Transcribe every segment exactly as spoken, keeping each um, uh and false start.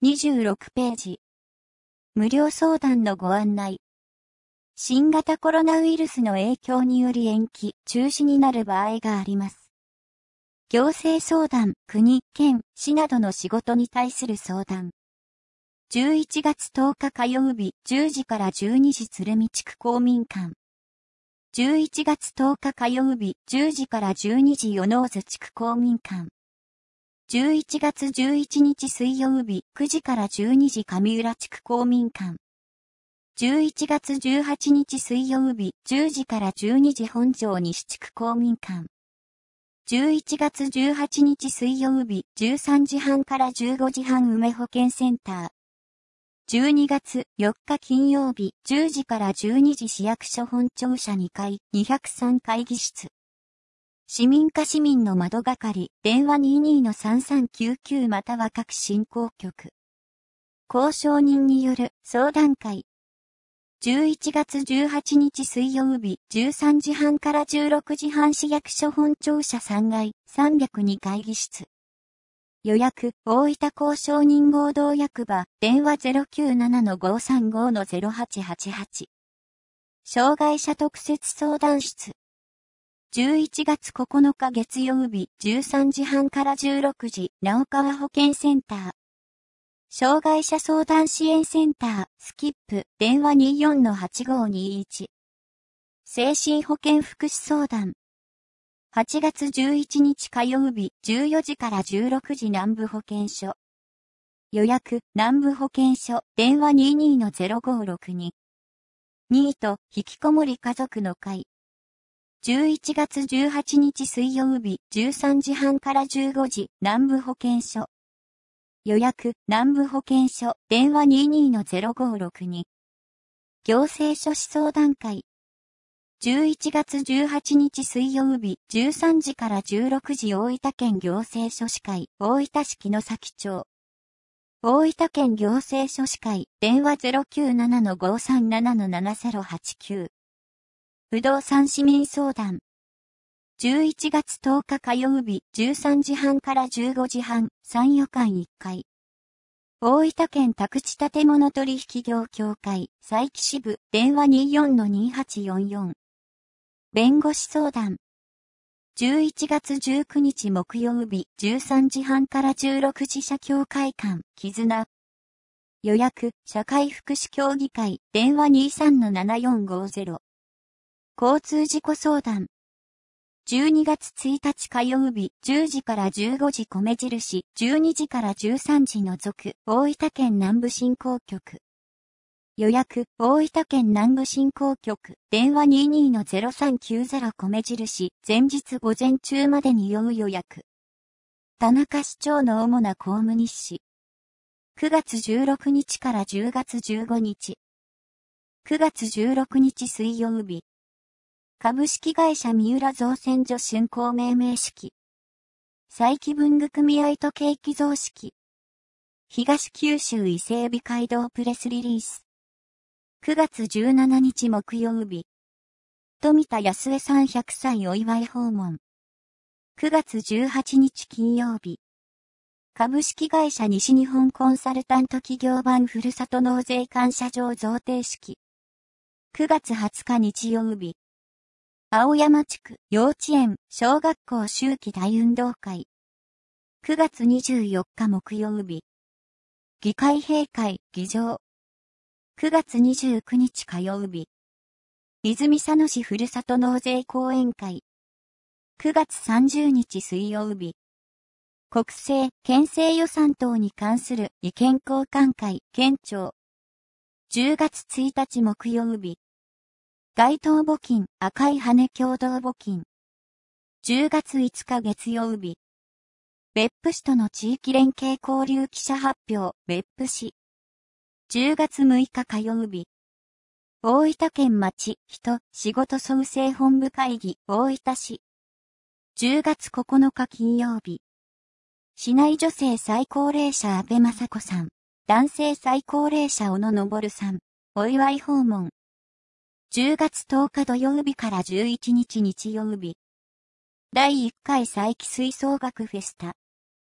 にじゅうろくページ。無料相談のご案内。新型コロナウイルスの影響により延期、中止になる場合があります。行政相談、国、県、市などの仕事に対する相談。じゅういちがつとおか火曜日じゅうじからじゅうにじ鶴見地区公民館。じゅういちがつとおか火曜日じゅうじからじゅうにじ与野津地区公民館。じゅういちがつじゅういちにち水曜日くじからじゅうにじ上浦地区公民館。じゅういちがつじゅうはちにち水曜日じゅうじからじゅうにじ本庄西地区公民館。じゅういちがつじゅうはちにち水曜日じゅうさんじはんからじゅうごじはん梅保健センター。じゅうにがつよっか金曜日じゅうじからじゅうにじ市役所本庁舎にかいにひゃくさん会議室。市民課市民の窓係電話 にじゅうにのさんさんきゅうきゅう または各振興局。交渉人による相談会。じゅういちがつじゅうはちにち水曜日じゅうさんじはんからじゅうろくじはん市役所本庁舎さんがいさんびゃくに会議室。予約、大分交渉人合同役場、電話 ゼロきゅうななのごさんごのゼロはちはちはち。障害者特設相談室。じゅういちがつここのか月曜日じゅうさんじはんからじゅうろくじ、直川保健センター。障害者相談支援センター、スキップ、電話 にじゅうよんのはちごにいち。精神保健福祉相談。はちがつじゅういちにち火曜日じゅうよじからじゅうろくじ南部保健所。予約、南部保健所、電話 にじゅうにのゼロごろくに。ニート、引きこもり家族の会。じゅういちがつじゅうはちにち水曜日じゅうさんじはんからじゅうごじ南部保健所。予約、南部保健所、電話 にじゅうにのゼロごろくに。行政書士相談会。じゅういちがつじゅうはちにち水曜日じゅうさんじからじゅうろくじ大分県行政書士会、大分市城崎町。大分県行政書士会、電話 ゼロきゅうななのごさんななのななゼロはちきゅう。不動産市民相談。じゅういちがつとおか火曜日じゅうさんじはんからじゅうごじはん、参与館いっかい。大分県宅地建物取引業協会、佐伯支部、電話 にじゅうよんのにはちよんよん。弁護士相談。じゅういちがつじゅうくにち木曜日じゅうさんじはんからじゅうろくじ社協会館、絆。予約、社会福祉協議会、電話 にじゅうさんのななよんごゼロ。交通事故相談。じゅうにがつついたち火曜日じゅうじからじゅうごじ米印、じゅうにじからじゅうさんじの続、大分県南部振興局。予約、大分県南部振興局、電話 にじゅうにのゼロさんきゅうゼロ米印、前日午前中までに要予約。田中市長の主な公務日誌。くがつじゅうろくにちからじゅうがつじゅうごにち。くがつじゅうろくにち水曜日。株式会社三浦造船所竣工命名式。佐伯文具組合と景気造式。東九州伊勢海老街道プレスリリース。くがつじゅうしちにち木曜日。富田康江さんひゃくさいお祝い訪問。くがつじゅうはちにち金曜日。株式会社西日本コンサルタント企業版ふるさと納税感謝状贈呈式。くがつはつか日曜日。青山地区幼稚園小学校秋季大運動会。くがつにじゅうよっか木曜日。議会閉会議場。くがつにじゅうくにち火曜日。泉佐野市ふるさと納税講演会。くがつさんじゅうにち水曜日。国政、県政予算等に関する意見交換会、県庁。じゅうがつついたち木曜日。街頭募金、赤い羽共同募金。じゅうがついつか月曜日。別府市との地域連携交流記者発表、別府市。じゅうがつむいか火曜日。大分県町、人、仕事創生本部会議、大分市。じゅうがつここのか金曜日。市内女性最高齢者安倍雅子さん。男性最高齢者小野昇さん。お祝い訪問。じゅうがつとおか土曜日からじゅういちにち日曜日。だいいっかい佐伯吹奏楽フェスタ。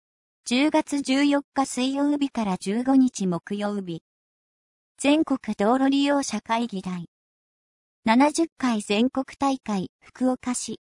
じゅうがつじゅうよっか水曜日からじゅうごにち木曜日。全国道路利用者会議第ななじゅっかい全国大会福岡市。